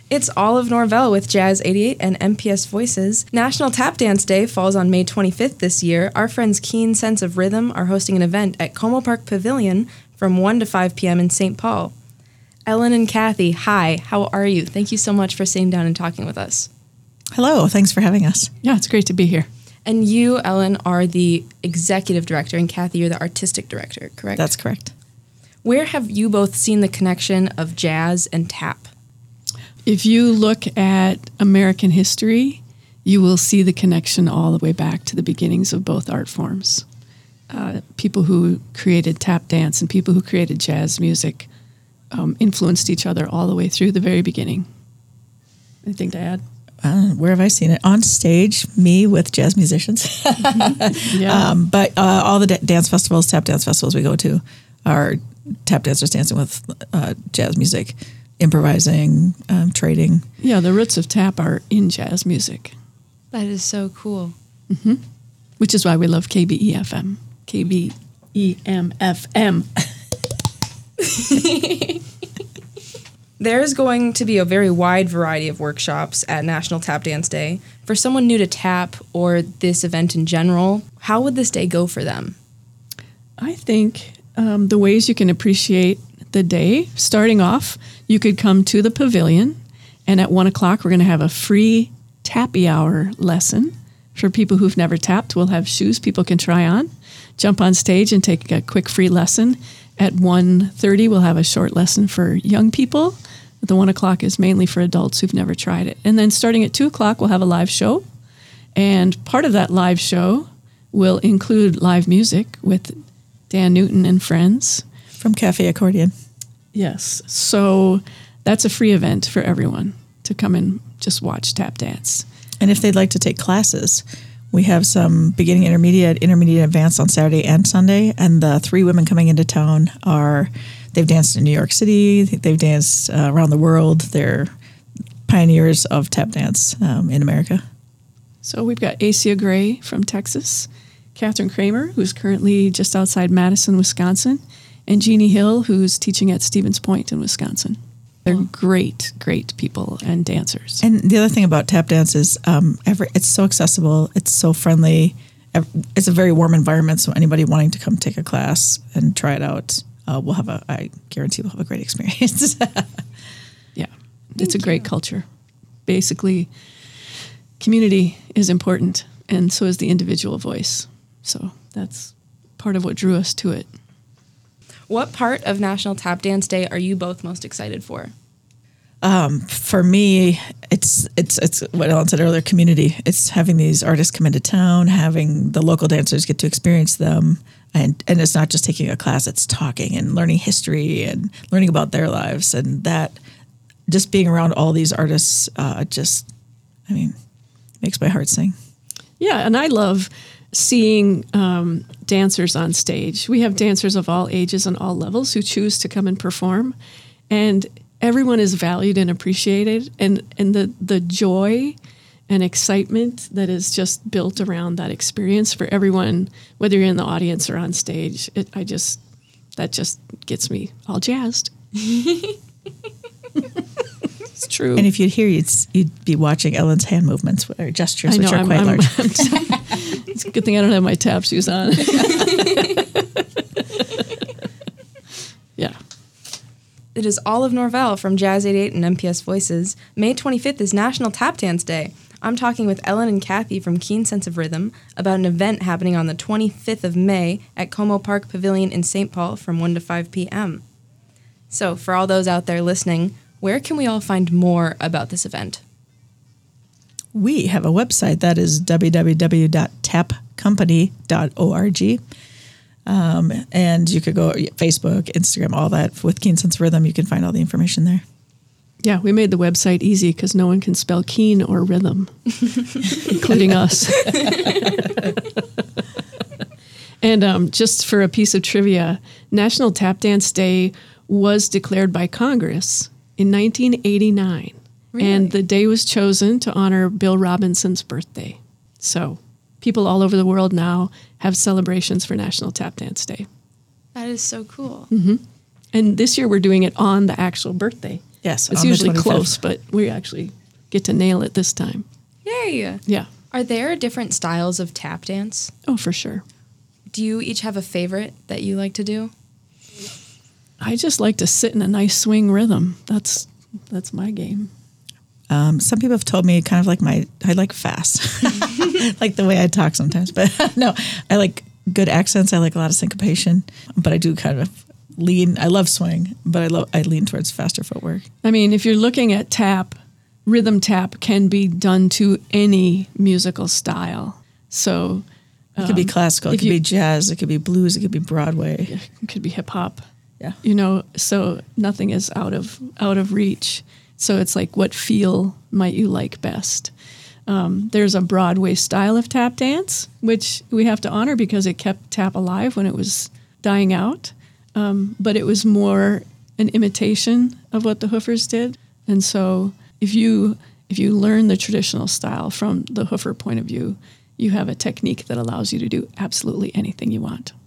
It's Olive Norvell with Jazz 88 and MPS Voices. National Tap Dance Day falls on May 25th this year. Our friends Keen Sense of Rhythm are hosting an event at Como Park Pavilion from 1 to 5 p.m. in St. Paul. Ellen and Kathy, hi, how are you? Thank you so much for sitting down and talking with us. Hello, thanks for having us. Yeah, it's great to be here. And you, Ellen, are the executive director, and Kathy, you're the artistic director, correct? That's correct. Where have you both seen the connection of jazz and tap? If you look at American history, you will see the connection all the way back to the beginnings of both art forms. People who created tap dance and people who created jazz music influenced each other all the way through the very beginning. Anything to add? Where have I seen it? On stage, me with jazz musicians. Yeah. But all the dance festivals, tap dance festivals we go to are tap dancers dancing with jazz music, improvising, trading. Yeah, the roots of tap are in jazz music. That is so cool. Mm-hmm. Which is why we love KBEFM. KBEMFM. There's going to be a very wide variety of workshops at National Tap Dance Day. For someone new to tap or this event in general, how would this day go for them? I think the ways you can appreciate the day, starting off, you could come to the pavilion, and at 1 o'clock we're going to have a free tappy hour lesson. For people who've never tapped, we'll have shoes people can try on, jump on stage and take a quick free lesson. At 1:30, we'll have a short lesson for young people. The 1 o'clock is mainly for adults who've never tried it. And then starting at 2 o'clock, we'll have a live show. And part of that live show will include live music with Dan Newton and friends. From Cafe Accordion. Yes. So that's a free event for everyone to come and just watch tap dance. And if they'd like to take classes, we have some beginning, intermediate, advanced on Saturday and Sunday. And the 3 women coming into town they've danced in New York City, they've danced around the world. They're pioneers of tap dance in America. So we've got Acia Gray from Texas, Catherine Kramer, who's currently just outside Madison, Wisconsin, and Jeannie Hill, who's teaching at Stevens Point in Wisconsin. They're great, great people and dancers. And the other thing about tap dance is it's so accessible, it's so friendly, it's a very warm environment, so anybody wanting to come take a class and try it out, I guarantee we'll have a great experience. Yeah, it's a great culture. Basically, community is important, and so is the individual voice. So that's part of what drew us to it. What part of National Tap Dance Day are you both most excited for? For me, it's what Ellen said earlier, community. It's having these artists come into town, having the local dancers get to experience them, and it's not just taking a class, it's talking and learning history and learning about their lives, and that just being around all these artists makes my heart sing. Yeah, and I love seeing dancers on stage. We have dancers of all ages and all levels who choose to come and perform, and everyone is valued and appreciated, and the joy and excitement that is just built around that experience for everyone, whether you're in the audience or on stage, that just gets me all jazzed. It's true. And if you'd hear, you'd be watching Ellen's hand movements or gestures, which are quite large. It's a good thing I don't have my tap shoes on. Yeah. It is Olive Norvell from Jazz 88 and MPS Voices. May 25th is National Tap Dance Day. I'm talking with Ellen and Kathy from Keen Sense of Rhythm about an event happening on the 25th of May at Como Park Pavilion in St. Paul from 1 to 5 p.m. So, for all those out there listening, where can we all find more about this event? We have a website that is www.tapcompany.org. And you could go Facebook, Instagram, all that. With Keen Sense of Rhythm, you can find all the information there. Yeah, we made the website easy because no one can spell keen or rhythm, including us. And just for a piece of trivia, National Tap Dance Day was declared by Congress in 1989. Really? And the day was chosen to honor Bill Robinson's birthday. So people all over the world now have celebrations for National Tap Dance Day. That is so cool. Mm-hmm. And this year we're doing it on the actual birthday. Yes, It's on the usually 25th. close, but we actually get to nail it this time. Yay! Yeah. Are there different styles of tap dance? Oh, for sure. Do you each have a favorite that you like to do? I just like to sit in a nice swing rhythm. That's my game. Some people have told me kind of like I like fast, like the way I talk sometimes. But no, I like good accents. I like a lot of syncopation, but I do kind of lean. I love swing, but I lean towards faster footwork. I mean, if you're looking at tap, rhythm tap can be done to any musical style. So It could be classical, it if could you- be jazz, it could be blues, it could be Broadway. it could be hip hop. Yeah. So nothing is out of reach. So it's like, what feel might you like best? There's a Broadway style of tap dance, which we have to honor because it kept tap alive when it was dying out. But it was more an imitation of what the Hoofers did. And so if you learn the traditional style from the Hoofer point of view, you have a technique that allows you to do absolutely anything you want.